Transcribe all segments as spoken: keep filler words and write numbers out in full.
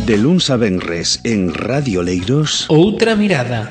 De luns a venres en Radio Leiros, Outra mirada.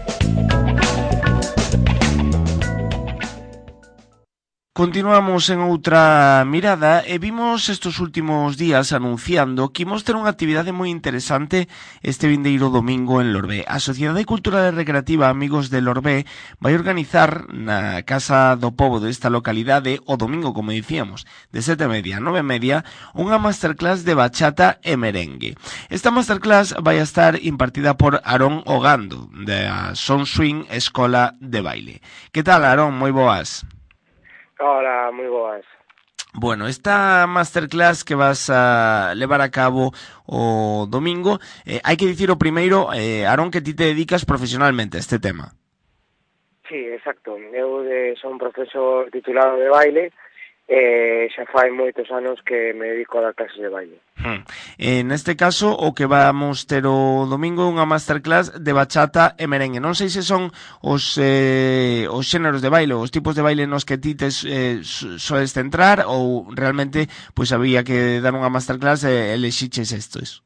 Continuamos en outra mirada e vimos estes últimos días anunciando que imos ter unha actividade moi interesante este vindeiro domingo en Lorbé. A Sociedade Cultural e Recreativa Amigos de Lorbé vai organizar na Casa do Pobo desta localidade o domingo, como dicíamos, de sete e media a nove e media, unha masterclass de bachata e merengue. Esta masterclass vai a estar impartida por Aarón Ogando, da Son Swing Escola de Baile. Que tal, Aarón? Moi boas. Hola, moi boas. Bueno, esta masterclass que vas a levar a cabo o domingo, eh, hai que dicir o primeiro, eh, Aarón, que ti te dedicas profesionalmente a este tema. Sí, exacto. Eu de, son profesor titulado de baile e xa fai moitos anos que me dedico a dar clases de baile. Hmm. En este caso, o que vamos ter o domingo é unha masterclass de bachata e merengue. Non sei se son os, eh, os xéneros de baile, os tipos de baile nos que ti tes, eh, soes centrar, ou realmente pois había que dar unha masterclass e elexiches estos.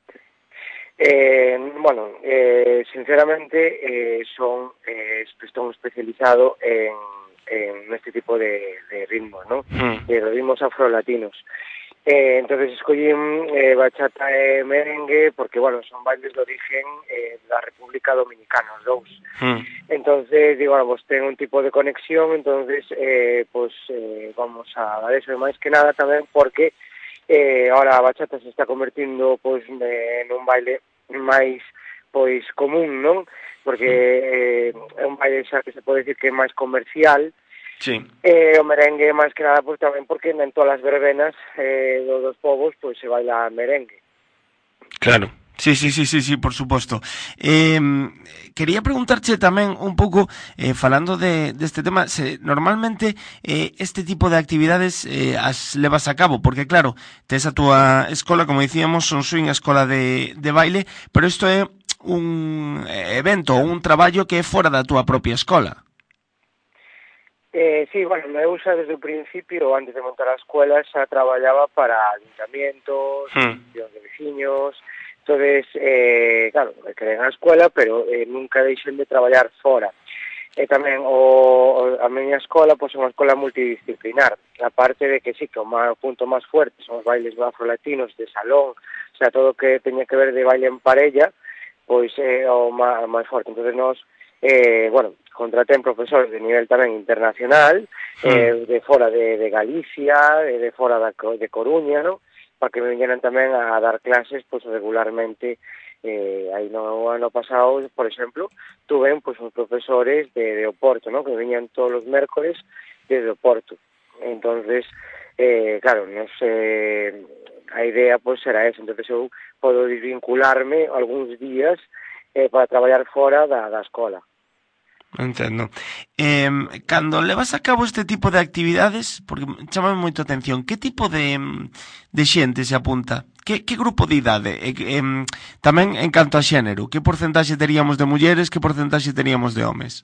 Eh, bueno, eh, sinceramente eh, son eh, estou especializado en, en este tipo de, de ritmos, ¿no? Hmm. De ritmos afrolatinos. Eh, entonces escollí eh, bachata e merengue porque, bueno, son bailes de origen eh, da República Dominicana, os dous. Mm. Entonces, digo, bueno, pues ten un tipo de conexión, entonces, eh, pues eh, vamos a dar eso, máis que nada tamén porque eh, ahora a bachata se está convertindo, pues, en un baile máis, pois, común, non? Porque eh, é un baile xa que se pode decir que é máis comercial. Sí. E eh, o merengue, máis que nada, pois tamén porque en todas as verbenas eh, dos, dos povos pois se baila merengue. Claro, sí, sí, sí, sí, sí, por suposto. Eh, quería preguntarche tamén un pouco, eh, falando de deste de tema, se normalmente eh, este tipo de actividades eh, as levas a cabo, porque claro, tes a túa escola, como dicíamos, Son Swing, escola de, de baile, pero isto é un evento, un traballo que é fora da túa propia escola. Eh, sí, bueno, eu xa desde o principio, antes de montar a escuela, xa traballaba para ayuntamientos, hmm. de veciños, entonces, eh, claro, me quedé na escuela, pero eh, nunca deixen de traballar fora. E tamén o, a miña escola, pois, é unha escola multidisciplinar, aparte de que sí, que o, má, o punto máis fuerte son os bailes afrolatinos de salón, o sea, todo o que teña que ver de baile en parella, pois é eh, o má, máis forte. Entonces, nós, eh, bueno, contraten profesores de nivel tamén internacional, sí. eh, de fora de, de Galicia, de, de fora da, de Coruña, ¿no? Para que me viñeran tamén a dar clases pues, regularmente. Eh, aí no ano pasado, por exemplo, tuve pues, uns profesores de, de Oporto, ¿no? Que viñan todos os mércores desde Oporto. Entonces, eh, claro, no sé, a idea pues, era esa. Entonces eu podo desvincularme algúns días eh, para traballar fora da, da escola. Entendo. Eh, cando levas a cabo este tipo de actividades, porque chama moito a atención, que tipo de, de xente se apunta? Que, que grupo de idade? Eh, eh, tamén en canto a xénero, que porcentaxe teríamos de mulleres, que porcentaxe teríamos de homes?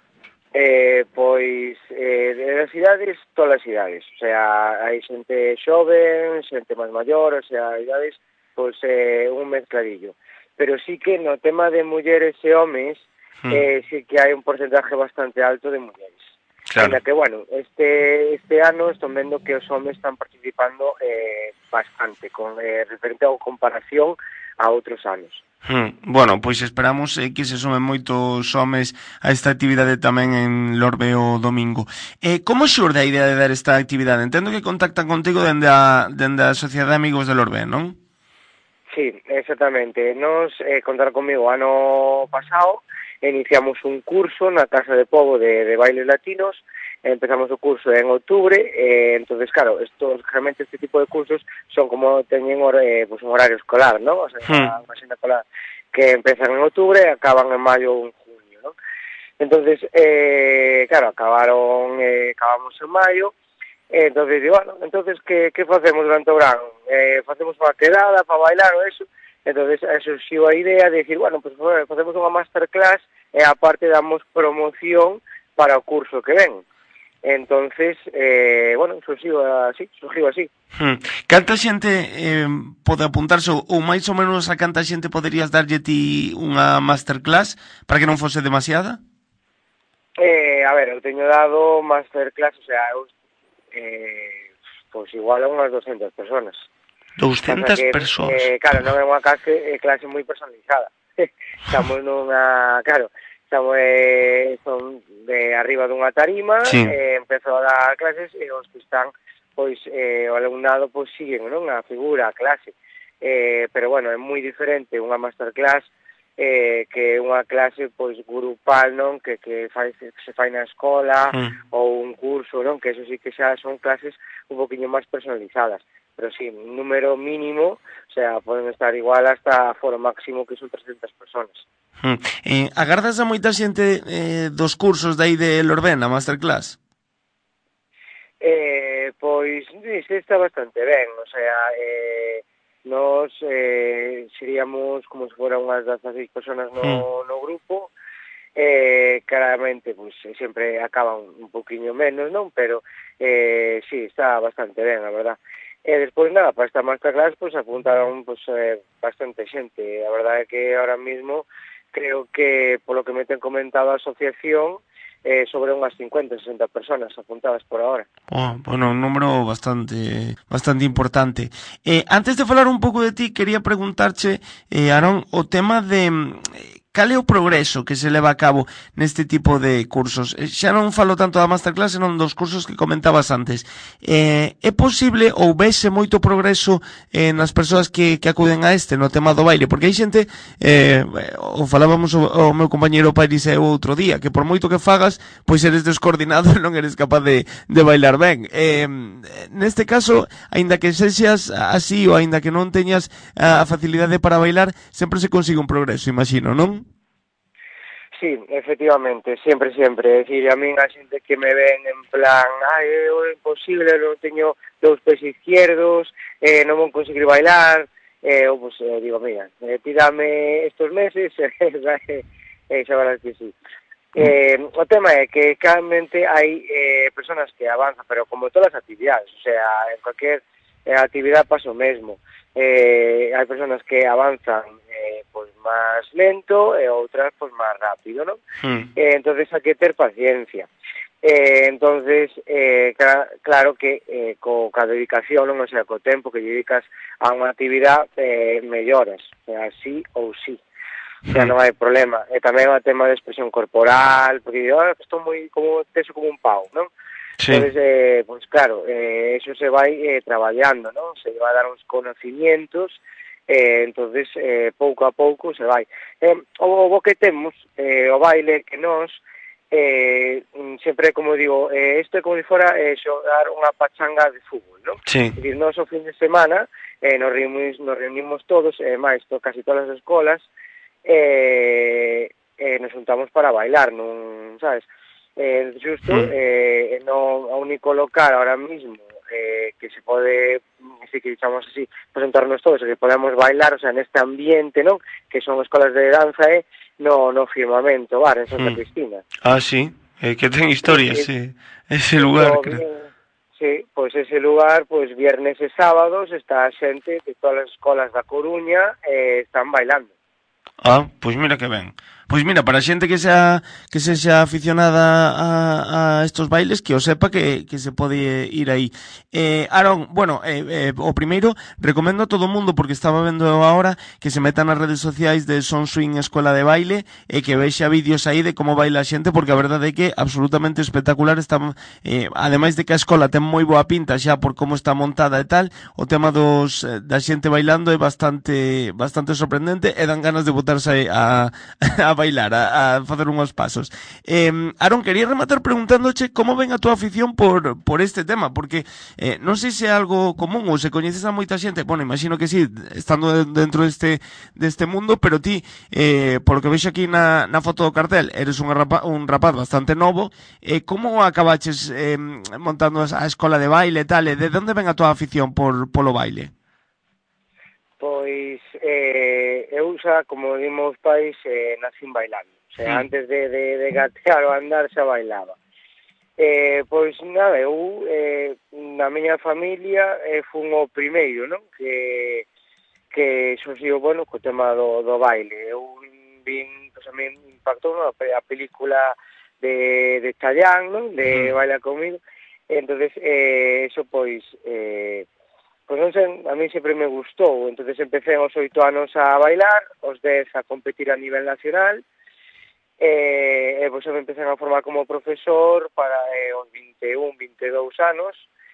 Eh, pois, eh, de as idades, todas as idades. O sea, hai xente xoven, xente máis maior, o sea, idades, pois, eh, un mezcladillo. Pero sí que no tema de mulleres e homes, Hmm. Eh, sí que hai un porcentaje bastante alto de mulleres. Claro. En la que, bueno, este este ano están vendo que os homes están participando eh, bastante, con eh, referente a comparación a outros anos. Hmm. Bueno, pois esperamos eh, que se sumen moitos homes a esta actividade tamén en Lorbé o domingo. Eh, como xurde a idea de dar esta actividade? Entendo que contactan contigo dende a, dende a Sociedade de Amigos de Lorbé, non? Sí, exactamente. Nos eh, contaron comigo ano pasado. Iniciamos un curso na Casa de Pobo de, de bailes latinos, empezamos o curso en outubro, eh, entonces claro, estos, realmente este tipo de cursos son como teñen eh, pues un horario escolar, ¿no? O sea, hmm. unha xenda escolar que empezan en outubro e acaban en maio ou en junio, ¿no? Entonces, eh, claro, acabaron, eh, acabamos en maio, eh, entonces, digo, bueno, entonces, que, que facemos durante o verano? Eh, facemos unha quedada para bailar ou eso? Entonces, surxiu a idea de decir, bueno, pues facemos unha masterclass e aparte damos promoción para o curso que ven. Entonces, eh, bueno, surgiu así, surgiu así. Hmm. Canta xente eh, pode apuntarse ou máis ou menos a canta xente poderías darlle ti unha masterclass para que non fose demasiada? Eh, a ver, eu teño dado masterclass, o sea, eu, eh, pois igual a unhas doscientas personas. doscientas que, persoas. Eh, claro, non é unha clase, eh, clase moi personalizada. Estamos nunha, claro, estamos eh, son de arriba dunha tarima, sí. eh, empezo a dar clases e os que están, pois, eh, o alumnado, pois, siguen, non? A figura, a clase. Eh, pero, bueno, é moi diferente unha masterclass eh, que unha clase, pois, grupal, non? Que, que, fai, que se fai na escola mm. ou un curso, non? Que eso sí que xa son clases un poquinho máis personalizadas. Pero sí, un número mínimo, o sea, poden estar igual hasta foro máximo que son trescentas personas. Hmm. Eh, agardas a moita xente eh, dos cursos de aí de Lorbén, a masterclass? Eh, pois, sí, está bastante ben, o sea, eh, nos eh, seríamos como se fora unhas dezaseis personas no, hmm. no grupo, eh, claramente, pois, sempre acaban un poquinho menos, non? Pero, eh, sí, está bastante ben, a verdad. E despois, nada, para esta masterclass, pois, apuntaron, pois, eh, bastante xente. A verdade é que ahora mismo creo que, polo que me ten comentado a asociación, eh, sobre unhas cincuenta, sesenta personas apuntadas por ahora. Oh, bueno, un número bastante bastante importante. Eh, antes de falar un pouco de ti, quería preguntarche, eh, Aarón, o tema de... Eh, cal é o progreso que se leva a cabo neste tipo de cursos? Xa non falo tanto da masterclass, senón dos cursos que comentabas antes. Eh, é posible ou vese moito progreso eh, nas persoas que, que acuden a este, no tema do baile? Porque hai xente, eh, o falábamos o, o meu compañeiro Pairis e o outro día, que por moito que fagas, pois eres descoordinado e non eres capaz de, de bailar ben. Eh, neste caso, aínda que sexas así ou aínda que non teñas a facilidade para bailar, sempre se consigue un progreso, imagino, non? Sí, efectivamente, sempre, sempre. É dicir, a min a xente que me ven en plan, ai, é imposible, non teño dous pés izquierdos, eh, non vou conseguir bailar, eh, eu, pues, eh, digo, mira, eh, tírame estos meses, e eh, xa verás que sí. Eh, o tema é que claramente hai eh, personas que avanzan, pero como todas as actividades, o sea, en cualquier eh, actividade pasa o mesmo. Eh, hai personas que avanzan eh, pois máis lento e outras pois máis rápido, non? Mm. Eh, entonces hai que ter paciencia. Eh, entonces, eh, ca claro que eh, co, ca dedicación, non? O sea, co tempo que dedicas a unha actividade eh, melloras, o sea, sí ou sí. O sea, non hai problema. E tamén o tema de expresión corporal, porque digo, oh, estou moi como teso como un pau, non? Sí. Entonces, eh, pues claro, eh, eso se vai eh, traballando, ¿no? Se va a dar uns conocimientos, eh, entonces, eh, pouco a pouco se vai. Eh, o, o que temos, eh, o baile que nos, eh, sempre, como digo, eh, isto é como se fora eh, xogar unha pachanga de fútbol, ¿no? Sí. É dicir, nos o fin de semana eh, nos, reunimos, nos reunimos todos, eh, máis to, casi todas as escolas, eh, eh, nos juntamos para bailar, non, sabes? Eh, justo, mm. eh, no, o único local ahora mismo eh, que se pode, si que digamos así, presentarnos todos, que podemos bailar, o sea, neste ambiente, non? Que son escolas de danza, eh, no, no Firmamento Bar, en Santa mm. Cristina. Ah, sí, eh, que ten historia ese, ese lugar, creo. Bien, sí, pois pues ese lugar, pois pues, viernes e sábados está a xente de todas as escolas da Coruña eh, están bailando. Ah, pois mira que ben. Pois mira, para a xente que sea que sexa aficionada a, a estos bailes, que o sepa que, que se pode ir aí. Eh, Aarón, bueno, eh, eh, o primeiro, recomendo a todo o mundo, porque estaba vendo agora, que se metan nas redes sociais de Son Swing Escola de Baile e que vexa vídeos aí de como baila a xente, porque a verdade é que absolutamente espectacular. Está, eh, ademais de que a escola ten moi boa pinta xa por como está montada e tal, o tema dos da xente bailando é bastante bastante sorprendente e dan ganas de botarse a, a bailar, a, a facer unhos pasos. Eh, Aarón, quería rematar preguntándoche como ven a túa afición por, por este tema, porque eh, non sei se é algo común ou se coñeces a moita xente, bueno, imagino que sí, estando dentro deste, deste mundo, pero ti, eh, por lo que vexo aquí na, na foto do cartel, eres un, rapa, un rapaz bastante novo, eh, como acabaches eh, montando a escola de baile e tal, e de onde ven a túa afición por polo baile? Pois eh, eu xa, como dimos pais, eh, nacín bailando. O sea, mm. antes de, de, de gatear ou andar xa bailaba. Eh, pois nada, eu eh, na miña familia eh, fun o primeiro, non? Que, que xurxiu, bueno, co tema do, do baile. Eu vin, pois a mí impactou, non? A película de, de Chayanne, non? De Baila Comigo. Entonces, eh, eso, pois, eh, pois non sei, a mí sempre me gustou. Entonces empecé aos oito anos a bailar, aos dez a competir a nivel nacional, e eh, pois eu me empecé a formar como profesor para eh, os vinte e un, vinte e dous anos,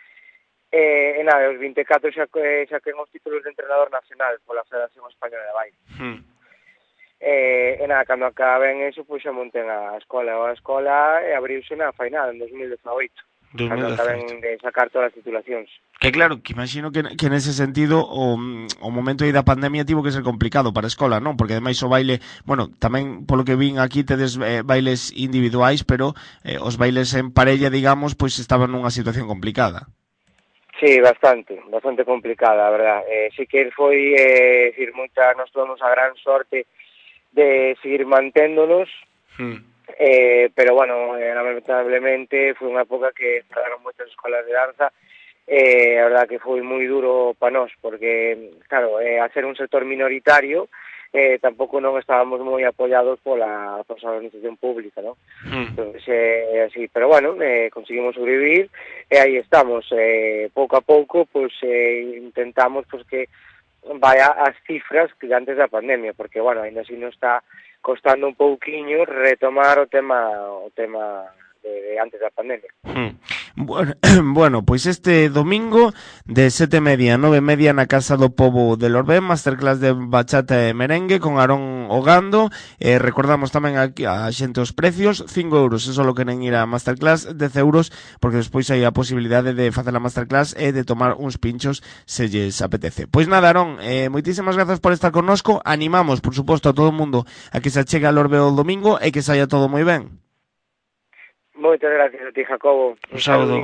e, e nada, os vinte e catro xa, xa que os títulos de entrenador nacional pola Federación Española de Baile. Hmm. E, e nada, cando acaben eso, pois xa montén a escola, a escola e abriuse na Fainal en dos mil dezaoito. Cando acaben de sacar todas as titulacións. Que claro, que imagino que, que nese sentido o, o momento aí da pandemia tivo que ser complicado para a escola, non? Porque ademais o baile, bueno, tamén polo que vin aquí tedes eh, bailes individuais, pero eh, os bailes en parella, digamos, pois estaban nunha situación complicada. Sí, bastante, bastante complicada, a verdad. Eh, sí que foi, eh, decir, moita, nos tuvemos a gran sorte de seguir manténdonos, hmm. Eh, pero bueno, eh, lamentablemente foi unha época que cerraron moitas escolas de danza, e eh, a verdad que foi moi duro para nós, porque, claro, eh, a ser un sector minoritario, eh, tampouco non estábamos moi apoiados pola, pola organización pública, ¿no? Mm. Entonces, eh, así, pero bueno, eh, conseguimos sobrevivir, e aí estamos, eh, pouco a pouco, pues, eh, intentamos pues, que vaya as cifras que antes da pandemia, porque, bueno, ainda así non está costando un pouquiño retomar o tema o tema de, de antes da pandemia. Hmm. Bueno, bueno, pois este domingo de sete e media a nove e media na Casa do Pobo de Lorbén, masterclass de bachata e merengue con Aarón Ogando. Eh, recordamos tamén aquí a xente os precios, cinco euros, eso lo queren ir a masterclass, dez euros, porque despois hai a posibilidade de facer a masterclass e de tomar uns pinchos se lles apetece. Pois nada, Aarón, eh, moitísimas grazas por estar connosco. Animamos, por suposto, a todo o mundo a que se achegue a Lorbe o domingo e que saia todo moi ben. Moitas gracias a ti, Jacobo. Un saúdo.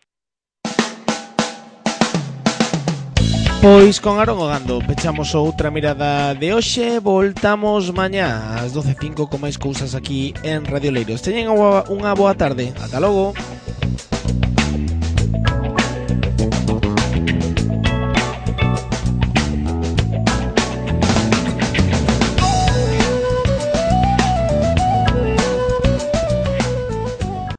Pois con Aarón Ogando pechamos outra mirada de hoxe. Voltamos mañá ás doce e cinco con máis cousas aquí en Radio Leiros. Teñen unha boa tarde. Ata logo.